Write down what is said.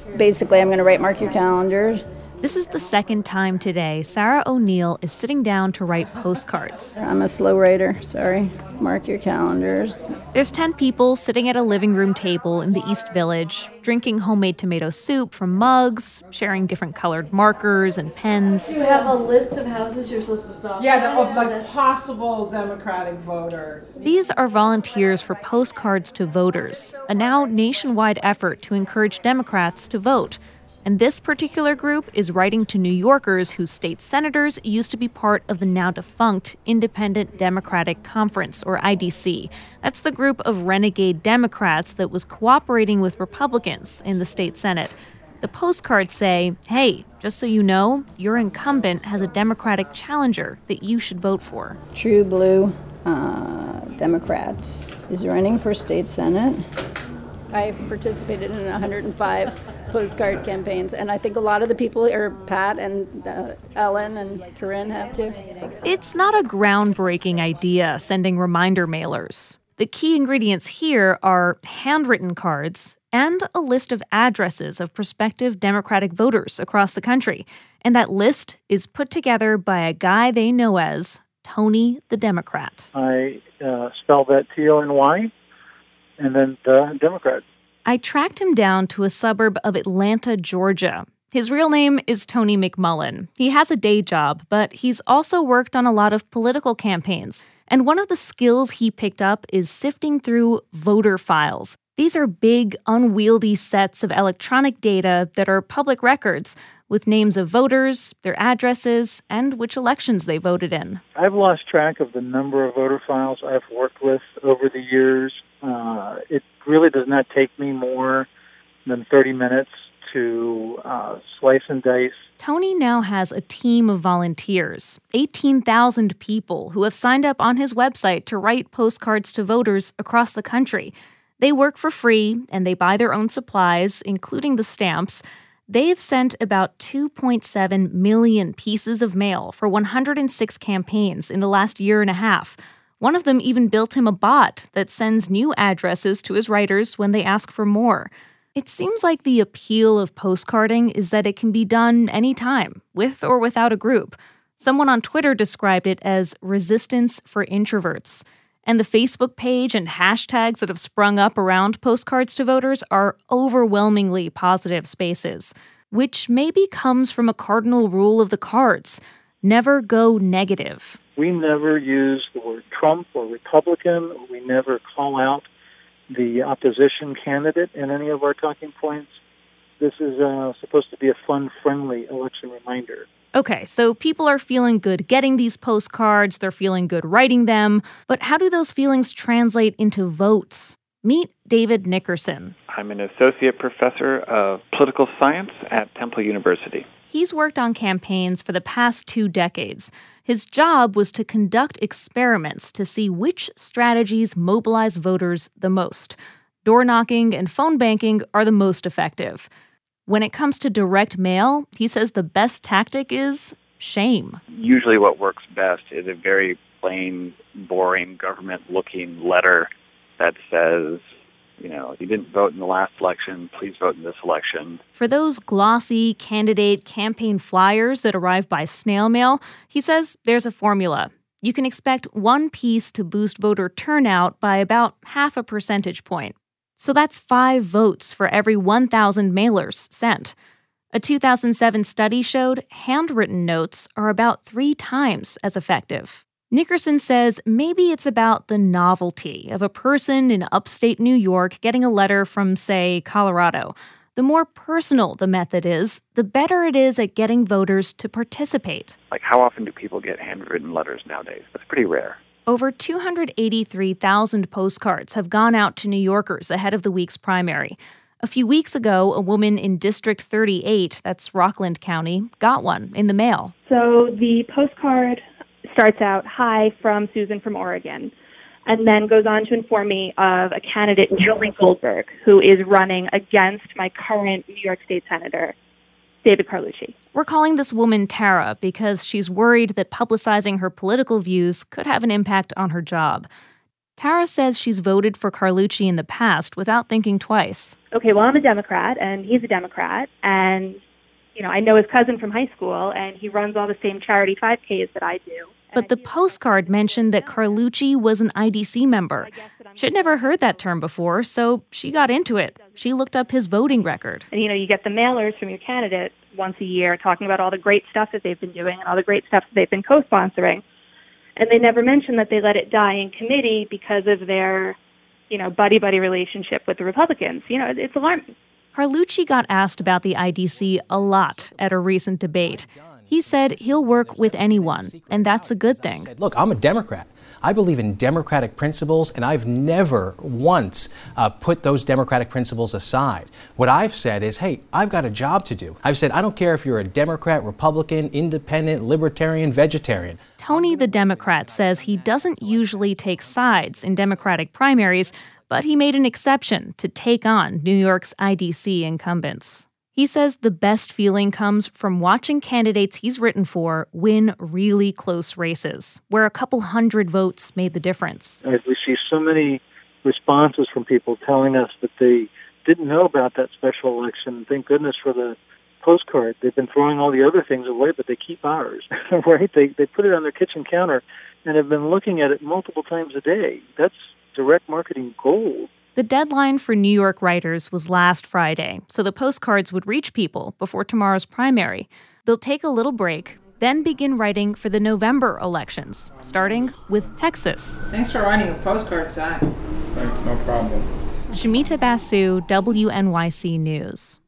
Basically, I'm going to write mark your calendars. This is the second time today Sarah O'Neill is sitting down to write postcards. I'm a slow writer, sorry. Mark your calendars. There's 10 people sitting at a living room table in the East Village, drinking homemade tomato soup from mugs, sharing different colored markers and pens. You have a list of houses you're supposed to stop of possible Democratic voters. These are volunteers for Postcards to Voters, a now nationwide effort to encourage Democrats to vote. And this particular group is writing to New Yorkers whose state senators used to be part of the now defunct Independent Democratic Conference, or IDC. That's the group of renegade Democrats that was cooperating with Republicans in the state Senate. The postcards say, hey, just so you know, your incumbent has a Democratic challenger that you should vote for. True Blue Democrat is running for state Senate. I've participated in 105 postcard campaigns, and I think a lot of the people here, Pat and Ellen and Corinne, have too. It's not a groundbreaking idea, sending reminder mailers. The key ingredients here are handwritten cards and a list of addresses of prospective Democratic voters across the country. And that list is put together by a guy they know as Tony the Democrat. I spell that Tony, and then the Democrat. I tracked him down to a suburb of Atlanta, Georgia. His real name is Tony McMullen. He has a day job, but he's also worked on a lot of political campaigns. And one of the skills he picked up is sifting through voter files. These are big, unwieldy sets of electronic data that are public records, with names of voters, their addresses, and which elections they voted in. I've lost track of the number of voter files I've worked with over the years. It really does not take me more than 30 minutes to slice and dice. Tony now has a team of volunteers, 18,000 people who have signed up on his website to write postcards to voters across the country. They work for free, and they buy their own supplies, including the stamps. They've sent about 2.7 million pieces of mail for 106 campaigns in the last year and a half. One of them even built him a bot that sends new addresses to his writers when they ask for more. It seems like the appeal of postcarding is that it can be done anytime, with or without a group. Someone on Twitter described it as resistance for introverts. And the Facebook page and hashtags that have sprung up around Postcards to Voters are overwhelmingly positive spaces, which maybe comes from a cardinal rule of the cards: never go negative. We never use the word Trump or Republican. We never call out the opposition candidate in any of our talking points. This is supposed to be a fun, friendly election reminder. Okay, so people are feeling good getting these postcards, they're feeling good writing them, but how do those feelings translate into votes? Meet David Nickerson. I'm an associate professor of political science at Temple University. He's worked on campaigns for the past 2 decades. His job was to conduct experiments to see which strategies mobilize voters the most. Door knocking and phone banking are the most effective. When it comes to direct mail, he says the best tactic is shame. Usually what works best is a very plain, boring, government-looking letter that says, if you didn't vote in the last election, please vote in this election. For those glossy candidate campaign flyers that arrive by snail mail, he says there's a formula. You can expect one piece to boost voter turnout by about 0.5 percentage point. So that's 5 votes for every 1,000 mailers sent. A 2007 study showed handwritten notes are about 3 times as effective. Nickerson says maybe it's about the novelty of a person in upstate New York getting a letter from, say, Colorado. The more personal the method is, the better it is at getting voters to participate. Like, how often do people get handwritten letters nowadays? That's pretty rare. Over 283,000 postcards have gone out to New Yorkers ahead of the week's primary. A few weeks ago, a woman in District 38, that's Rockland County, got one in the mail. So the postcard starts out, "Hi, from Susan from Oregon," and then goes on to inform me of a candidate, Julie Goldberg, who is running against my current New York State Senator, David Carlucci. We're calling this woman Tara because she's worried that publicizing her political views could have an impact on her job. Tara says she's voted for Carlucci in the past without thinking twice. Okay, well, I'm a Democrat, and he's a Democrat, and, I know his cousin from high school, and he runs all the same charity 5Ks that I do. But the postcard mentioned that Carlucci was an IDC member. She'd never heard that term before, so she got into it. She looked up his voting record. And, you get the mailers from your candidate once a year talking about all the great stuff that they've been doing and all the great stuff that they've been co-sponsoring. And they never mention that they let it die in committee because of their, buddy-buddy relationship with the Republicans. It's alarming. Carlucci got asked about the IDC a lot at a recent debate. He said he'll work with anyone, and that's a good thing. Look, I'm a Democrat. I believe in democratic principles, and I've never once put those democratic principles aside. What I've said is, hey, I've got a job to do. I've said, I don't care if you're a Democrat, Republican, independent, libertarian, vegetarian. Tony, the Democrat, says he doesn't usually take sides in Democratic primaries, but he made an exception to take on New York's IDC incumbents. He says the best feeling comes from watching candidates he's written for win really close races, where a couple hundred votes made the difference. We see so many responses from people telling us that they didn't know about that special election. Thank goodness for the postcard. They've been throwing all the other things away, but they keep ours, right? They put it on their kitchen counter and have been looking at it multiple times a day. That's direct marketing gold. The deadline for New York writers was last Friday, so the postcards would reach people before tomorrow's primary. They'll take a little break, then begin writing for the November elections, starting with Texas. Thanks for writing a postcard, Zach. No problem. Shamita Basu, WNYC News.